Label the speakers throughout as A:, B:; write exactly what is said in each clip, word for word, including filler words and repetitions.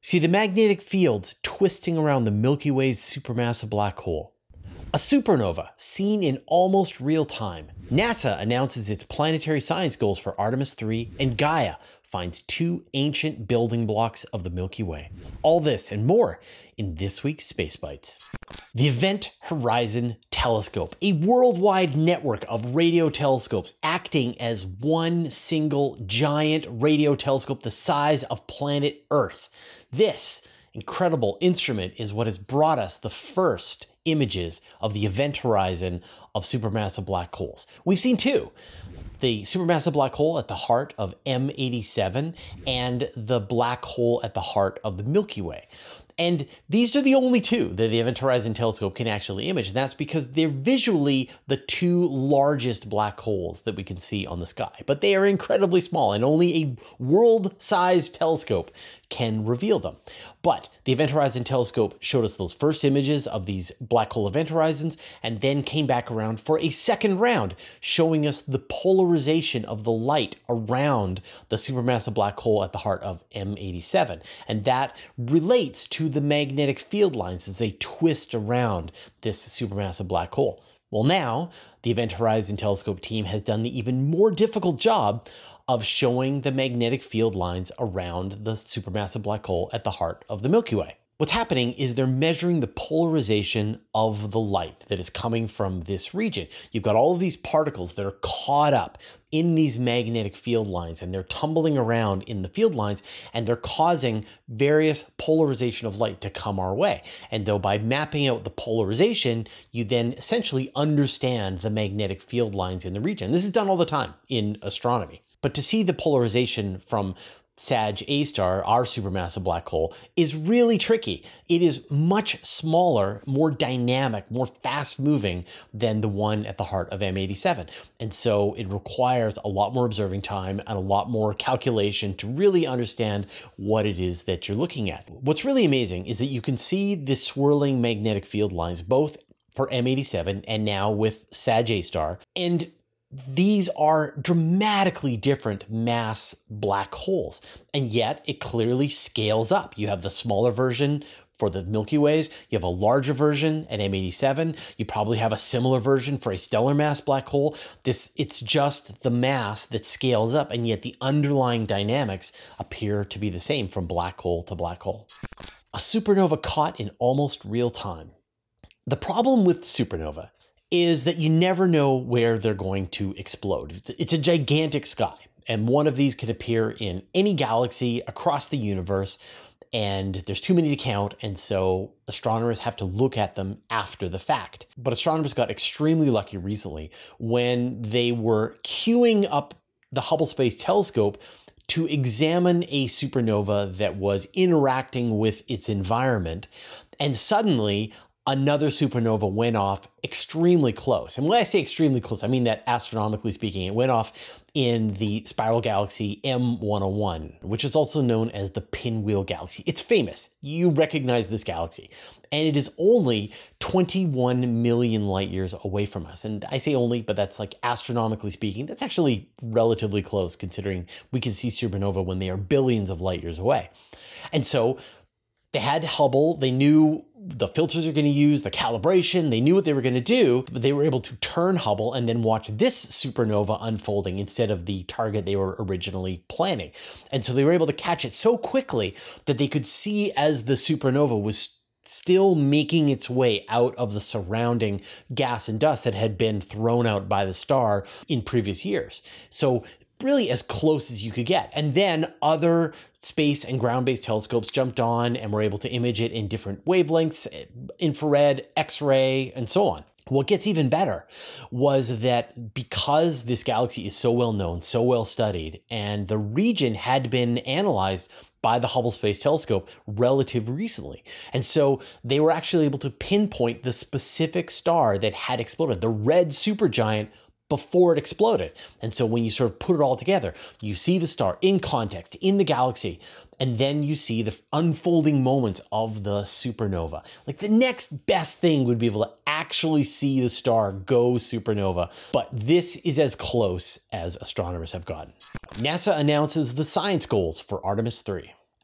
A: See the magnetic fields twisting around the Milky Way's supermassive black hole. A supernova seen in almost real time. NASA announces its planetary science goals for Artemis three, and Gaia finds two ancient building blocks of the Milky Way. All this and more in this week's Space Bites. The Event Horizon Telescope, a worldwide network of radio telescopes acting as one single giant radio telescope the size of planet Earth. This incredible instrument is what has brought us the first images of the event horizon of supermassive black holes. We've seen two. The supermassive black hole at the heart of M eighty-seven and the black hole at the heart of the Milky Way. And these are the only two that the Event Horizon Telescope can actually image. And that's because they're visually the two largest black holes that we can see on the sky. But they are incredibly small, and only a world-sized telescope can reveal them. But the Event Horizon Telescope showed us those first images of these black hole event horizons, and then came back around for a second round, showing us the polarization of the light around the supermassive black hole at the heart of M eighty-seven. And that relates to the magnetic field lines as they twist around this supermassive black hole. Well, now the Event Horizon Telescope team has done the even more difficult job of showing the magnetic field lines around the supermassive black hole at the heart of the Milky Way. What's happening is they're measuring the polarization of the light that is coming from this region. You've got all of these particles that are caught up in these magnetic field lines, and they're tumbling around in the field lines, and they're causing various polarization of light to come our way. And though by mapping out the polarization, you then essentially understand the magnetic field lines in the region. This is done all the time in astronomy. But to see the polarization from Sag A star, our supermassive black hole, is really tricky. It is much smaller, more dynamic, more fast-moving than the one at the heart of M eighty-seven. And so it requires a lot more observing time and a lot more calculation to really understand what it is that you're looking at. What's really amazing is that you can see the swirling magnetic field lines, both for M eighty-seven and now with Sag A star. And these are dramatically different mass black holes, and yet it clearly scales up. You have the smaller version for the Milky Ways, you have a larger version at M eighty-seven, you probably have a similar version for a stellar mass black hole. This, it's just the mass that scales up, and yet the underlying dynamics appear to be the same from black hole to black hole. A supernova caught in almost real time. The problem with supernova is that you never know where they're going to explode. It's, it's a gigantic sky, and one of these can appear in any galaxy across the universe, and there's too many to count, and so astronomers have to look at them after the fact. But astronomers got extremely lucky recently when they were queuing up the Hubble Space Telescope to examine a supernova that was interacting with its environment, and suddenly another supernova went off extremely close. And when I say extremely close, I mean that astronomically speaking, it went off in the spiral galaxy M one oh one, which is also known as the Pinwheel Galaxy. It's famous. You recognize this galaxy. And it is only twenty-one million light years away from us. And I say only, but that's like astronomically speaking, that's actually relatively close considering we can see supernova when they are billions of light years away. And so they had Hubble, they knew the filters they're going to use, the calibration, they knew what they were going to do, but they were able to turn Hubble and then watch this supernova unfolding instead of the target they were originally planning. And so they were able to catch it so quickly that they could see as the supernova was still making its way out of the surrounding gas and dust that had been thrown out by the star in previous years. So really as close as you could get. And then other space and ground-based telescopes jumped on and were able to image it in different wavelengths, infrared, X-ray, and so on. What gets even better was that because this galaxy is so well known, so well studied, and the region had been analyzed by the Hubble Space Telescope relatively recently. And so they were actually able to pinpoint the specific star that had exploded, the red supergiant, before it exploded. And so when you sort of put it all together, you see the star in context, in the galaxy, and then you see the unfolding moments of the supernova. Like the next best thing would be able to actually see the star go supernova, but this is as close as astronomers have gotten. NASA announces the science goals for Artemis three.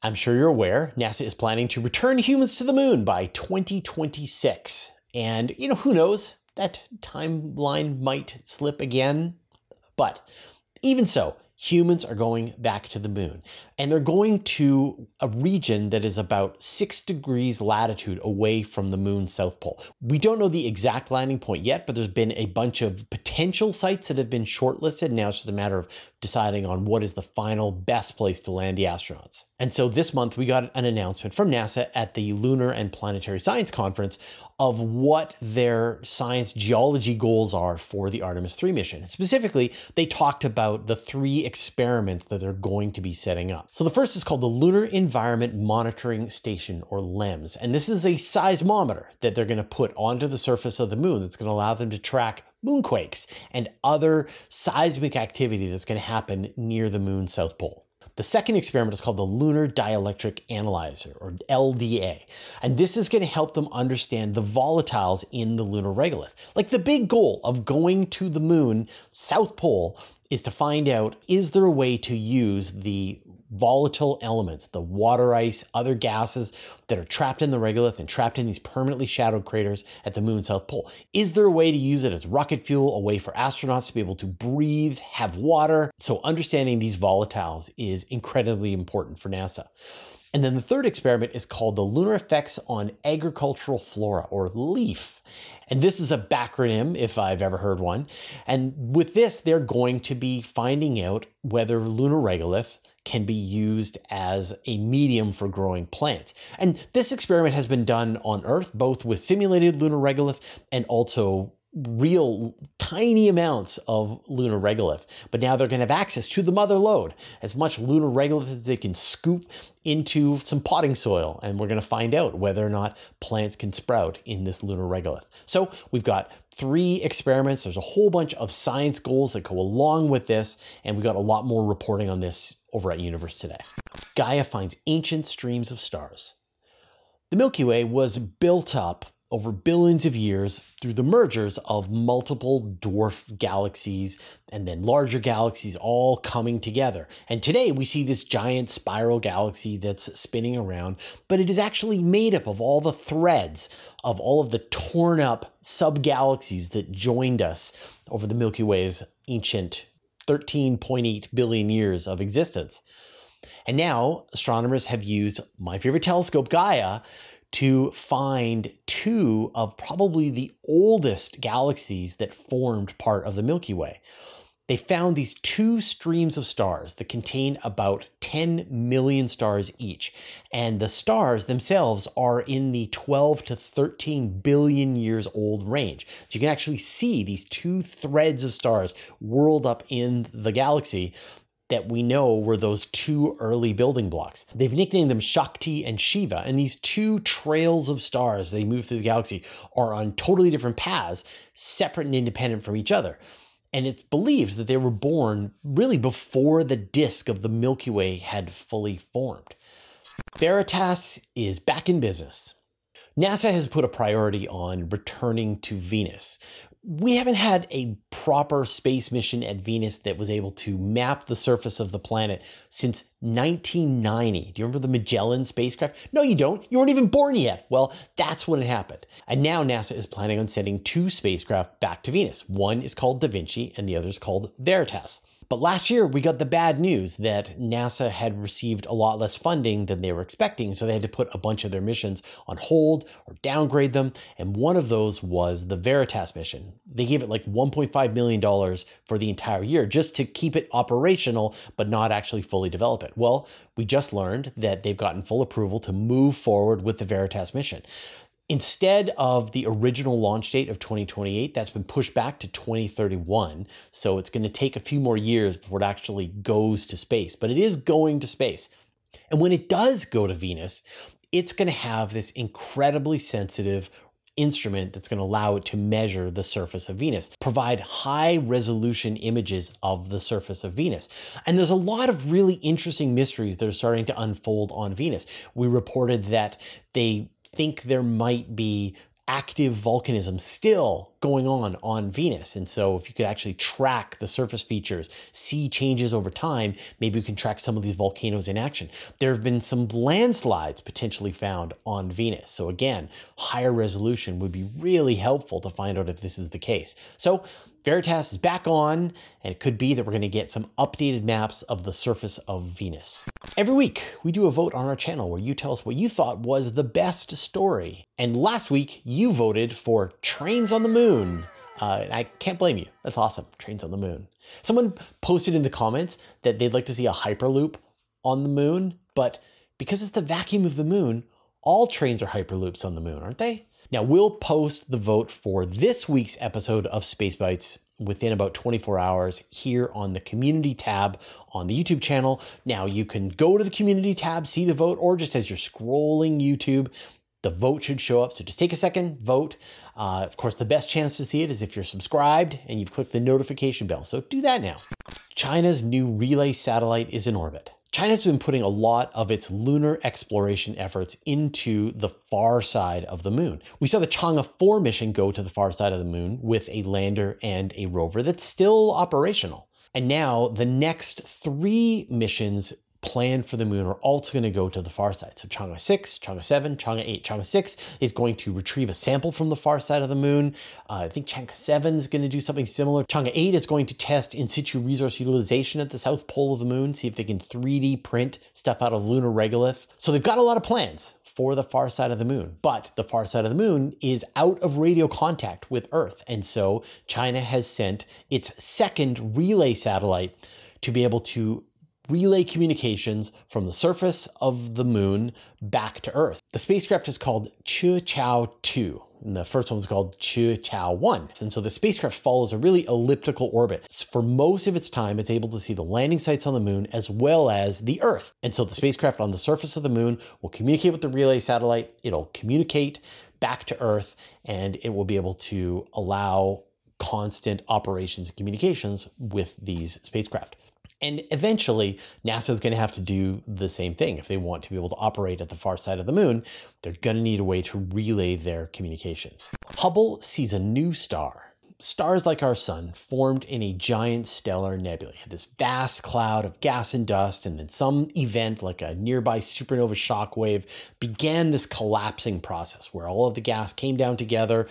A: I'm sure you're aware, NASA is planning to return humans to the moon by twenty twenty-six. And, you know, who knows? That timeline might slip again. But even so, humans are going back to the moon, and they're going to a region that is about six degrees latitude away from the moon's south pole. We don't know the exact landing point yet, but there's been a bunch of potential sites that have been shortlisted. Now it's just a matter of deciding on what is the final best place to land the astronauts. And so this month we got an announcement from NASA at the Lunar and Planetary Science Conference of what their science geology goals are for the Artemis three mission. Specifically, they talked about the three experiments that they're going to be setting up. So the first is called the Lunar Environment Monitoring Station, or LEMS. And this is a seismometer that they're going to put onto the surface of the moon that's going to allow them to track moonquakes and other seismic activity that's going to happen near the moon's south pole. The second experiment is called the Lunar Dielectric Analyzer, or L D A. And this is going to help them understand the volatiles in the lunar regolith. Like, the big goal of going to the moon south pole is to find out, is there a way to use the volatile elements, the water ice, other gases that are trapped in the regolith and trapped in these permanently shadowed craters at the moon's south pole? Is there a way to use it as rocket fuel, a way for astronauts to be able to breathe, have water? So understanding these volatiles is incredibly important for NASA. And then the third experiment is called the Lunar Effects on Agricultural Flora, or LEAF. And this is a backronym, if I've ever heard one. And with this, they're going to be finding out whether lunar regolith can be used as a medium for growing plants. And this experiment has been done on Earth, both with simulated lunar regolith and also real tiny amounts of lunar regolith. But now they're going to have access to the mother lode, as much lunar regolith as they can scoop into some potting soil. And we're going to find out whether or not plants can sprout in this lunar regolith. So we've got three experiments. There's a whole bunch of science goals that go along with this. And we got a lot more reporting on this over at Universe Today. Gaia finds ancient streams of stars. The Milky Way was built up over billions of years through the mergers of multiple dwarf galaxies and then larger galaxies all coming together. And today we see this giant spiral galaxy that's spinning around, but it is actually made up of all the threads of all of the torn up sub-galaxies that joined us over the Milky Way's ancient thirteen point eight billion years of existence. And now astronomers have used my favorite telescope, Gaia, to find two of probably the oldest galaxies that formed part of the Milky Way. They found these two streams of stars that contain about ten million stars each. And the stars themselves are in the twelve to thirteen billion years old range. So you can actually see these two threads of stars whirled up in the galaxy that we know were those two early building blocks. They've nicknamed them Shakti and Shiva, and these two trails of stars they move through the galaxy are on totally different paths, separate and independent from each other. And it's believed that they were born really before the disk of the Milky Way had fully formed. Veritas is back in business. NASA has put a priority on returning to Venus. We haven't had a proper space mission at Venus that was able to map the surface of the planet since nineteen ninety. Do you remember the Magellan spacecraft? No, you don't. You weren't even born yet. Well, that's when it happened. And now NASA is planning on sending two spacecraft back to Venus. One is called Da Vinci and the other is called Veritas. But last year, we got the bad news that NASA had received a lot less funding than they were expecting, so they had to put a bunch of their missions on hold or downgrade them, and one of those was the Veritas mission. They gave it like one point five million dollars for the entire year just to keep it operational, but not actually fully develop it. Well, we just learned that they've gotten full approval to move forward with the Veritas mission. Instead of the original launch date of twenty twenty-eight, that's been pushed back to twenty thirty-one. So it's going to take a few more years before it actually goes to space, but it is going to space. And when it does go to Venus, it's going to have this incredibly sensitive instrument that's going to allow it to measure the surface of Venus, provide high resolution images of the surface of Venus. And there's a lot of really interesting mysteries that are starting to unfold on Venus. We reported that they think there might be active volcanism still going on on Venus. And so if you could actually track the surface features, see changes over time, maybe you can track some of these volcanoes in action. There have been some landslides potentially found on Venus. So again, higher resolution would be really helpful to find out if this is the case. So Veritas is back on, and it could be that we're going to get some updated maps of the surface of Venus. Every week, we do a vote on our channel where you tell us what you thought was the best story. And last week, you voted for Trains on the Moon. Uh, and I can't blame you. That's awesome. Trains on the Moon. Someone posted in the comments that they'd like to see a Hyperloop on the moon, but because it's the vacuum of the moon, all trains are Hyperloops on the moon, aren't they? Now, we'll post the vote for this week's episode of Space Bites within about twenty-four hours here on the community tab on the YouTube channel. Now, you can go to the community tab, see the vote, or just as you're scrolling YouTube, the vote should show up. So just take a second, vote. Uh, of course, the best chance to see it is if you're subscribed and you've clicked the notification bell. So do that now. China's new relay satellite is in orbit. China's been putting a lot of its lunar exploration efforts into the far side of the moon. We saw the Chang'e four mission go to the far side of the moon with a lander and a rover that's still operational. And now the next three missions planned for the moon are also going to go to the far side. So Chang'e six, Chang'e seven, Chang'e eight. Chang'e six is going to retrieve a sample from the far side of the moon. Uh, I think Chang'e seven is going to do something similar. Chang'e eight is going to test in situ resource utilization at the south pole of the moon, see if they can three D print stuff out of lunar regolith. So they've got a lot of plans for the far side of the moon, but the far side of the moon is out of radio contact with Earth. And so China has sent its second relay satellite to be able to relay communications from the surface of the moon back to Earth. The spacecraft is called Chichao two, and the first one was called Chichao one. And so the spacecraft follows a really elliptical orbit. For most of its time, it's able to see the landing sites on the moon as well as the Earth. And so the spacecraft on the surface of the moon will communicate with the relay satellite, it'll communicate back to Earth, and it will be able to allow constant operations and communications with these spacecraft. And eventually, NASA is going to have to do the same thing. If they want to be able to operate at the far side of the moon, they're going to need a way to relay their communications. Hubble sees a new star. Stars like our sun formed in a giant stellar nebula. This vast cloud of gas and dust, and then some event like a nearby supernova shockwave began this collapsing process where all of the gas came down together.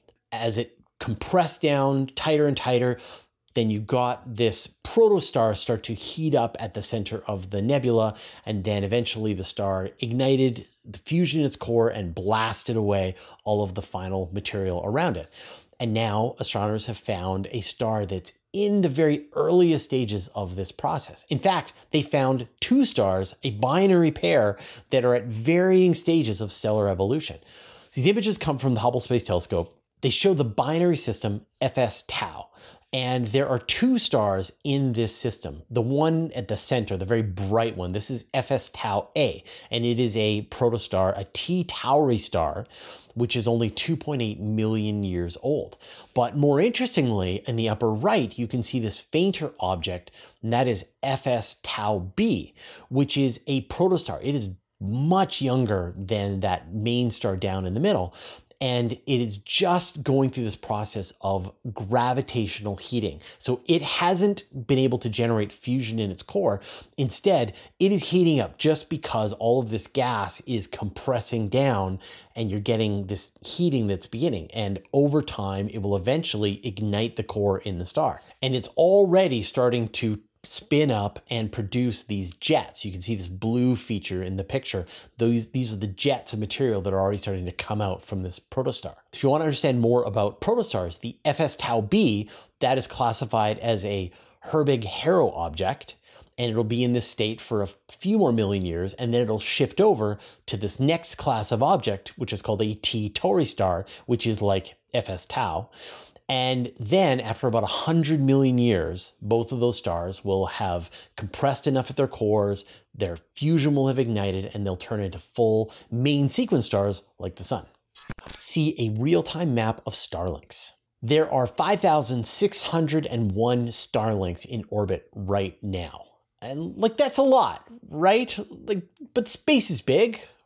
A: As it compressed down tighter and tighter, then you got this protostar start to heat up at the center of the nebula, and then eventually the star ignited the fusion in its core and blasted away all of the final material around it. And now astronomers have found a star that's in the very earliest stages of this process. In fact, they found two stars, a binary pair, that are at varying stages of stellar evolution. These images come from the Hubble Space Telescope. They show the binary system F S Tau. And there are two stars in this system. The one at the center, the very bright one, this is F S Tau A, and it is a protostar, a T Tauri star, which is only two point eight million years old. But more interestingly, in the upper right, you can see this fainter object, and that is F S Tau B, which is a protostar. It is much younger than that main star down in the middle. And it is just going through this process of gravitational heating. So it hasn't been able to generate fusion in its core. Instead, it is heating up just because all of this gas is compressing down and you're getting this heating that's beginning. And over time, it will eventually ignite the core in the star. And it's already starting to spin up and produce these jets. You can see this blue feature in the picture. Those, these are the jets of material that are already starting to come out from this protostar. If you want to understand more about protostars, the F S Tau B, that is classified as a Herbig-Haro object, and it'll be in this state for a few more million years, and then it'll shift over to this next class of object, which is called a T Tauri star, which is like F S Tau. And then after about one hundred million years, both of those stars will have compressed enough at their cores, their fusion will have ignited, and they'll turn into full main sequence stars like the sun. See a real-time map of Starlinks. There are five thousand six hundred one Starlinks in orbit right now. And like, that's a lot, right? Like, but space is big.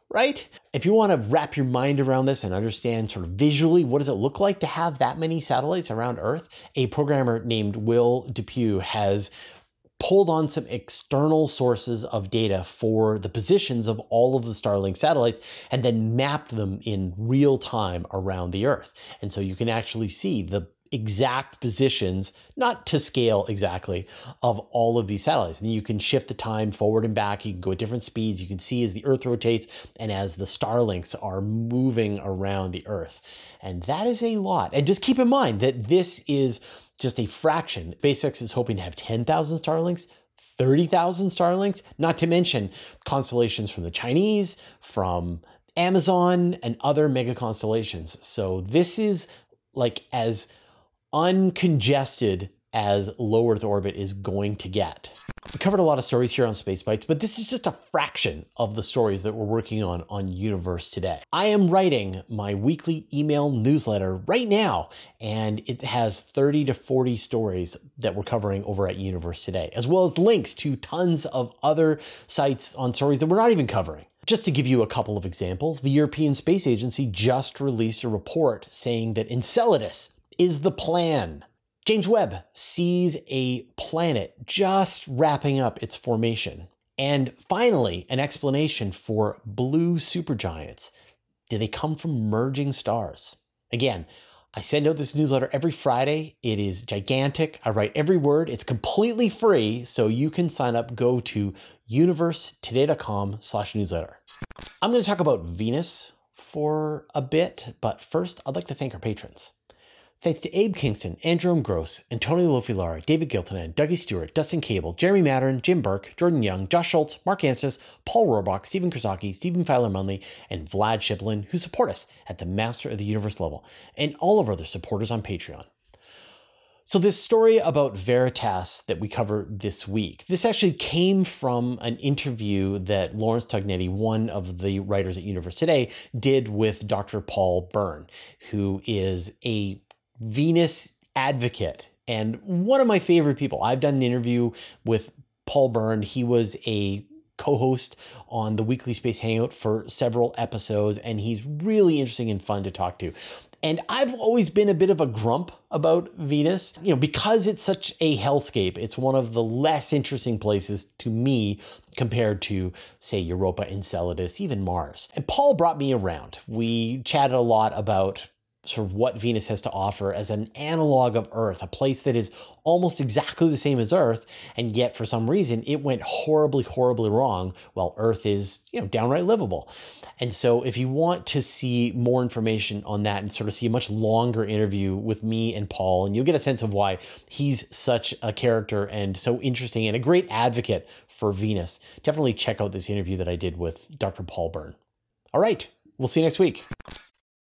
A: right? If you want to wrap your mind around this and understand sort of visually what does it look like to have that many satellites around Earth, a programmer named Will Depew has pulled on some external sources of data for the positions of all of the Starlink satellites and then mapped them in real time around the Earth. And so you can actually see the exact positions, not to scale exactly, of all of these satellites. And you can shift the time forward and back. You can go at different speeds. You can see as the Earth rotates and as the Starlinks are moving around the Earth. And that is a lot. And just keep in mind that this is just a fraction. SpaceX is hoping to have ten thousand Starlinks, thirty thousand Starlinks, not to mention constellations from the Chinese, from Amazon, and other mega constellations. So this is like as uncongested as low Earth orbit is going to get. We covered a lot of stories here on Space Bites, but this is just a fraction of the stories that we're working on on Universe Today. I am writing my weekly email newsletter right now, and it has thirty to forty stories that we're covering over at Universe Today, as well as links to tons of other sites on stories that we're not even covering. Just to give you a couple of examples, the European Space Agency just released a report saying that Enceladus is the plan. James Webb sees a planet just wrapping up its formation. And finally, an explanation for blue supergiants. Do they come from merging stars? Again, I send out this newsletter every Friday. It is gigantic. I write every word. It's completely free, so you can sign up. Go to universetoday.com slash newsletter. I'm going to talk about Venus for a bit, but first I'd like to thank our patrons. Thanks to Abe Kingston, Andrew Gross, Antonio Lofilari, David Giltonan, Dougie Stewart, Dustin Cable, Jeremy Mattern, Jim Burke, Jordan Young, Josh Schultz, Mark Anstis, Paul Rohrbach, Stephen Krasaki, Stephen Feiler-Munley, and Vlad Shiplin, who support us at the Master of the Universe level, and all of our other supporters on Patreon. So this story about Veritas that we cover this week, this actually came from an interview that Lawrence Tognetti, one of the writers at Universe Today, did with Doctor Paul Byrne, who is a Venus advocate and one of my favorite people. I've done an interview with Paul Byrne. He was a co-host on the Weekly Space Hangout for several episodes, and he's really interesting and fun to talk to. And I've always been a bit of a grump about Venus, you know, because it's such a hellscape. It's one of the less interesting places to me compared to, say, Europa, Enceladus, even Mars. And Paul brought me around. We chatted a lot about sort of what Venus has to offer as an analog of Earth, a place that is almost exactly the same as Earth, and yet for some reason it went horribly, horribly wrong, while Earth is, you know, downright livable. And so if you want to see more information on that and sort of see a much longer interview with me and Paul, and you'll get a sense of why he's such a character and so interesting and a great advocate for Venus, definitely check out this interview that I did with Doctor Paul Byrne. All right, we'll see you next week.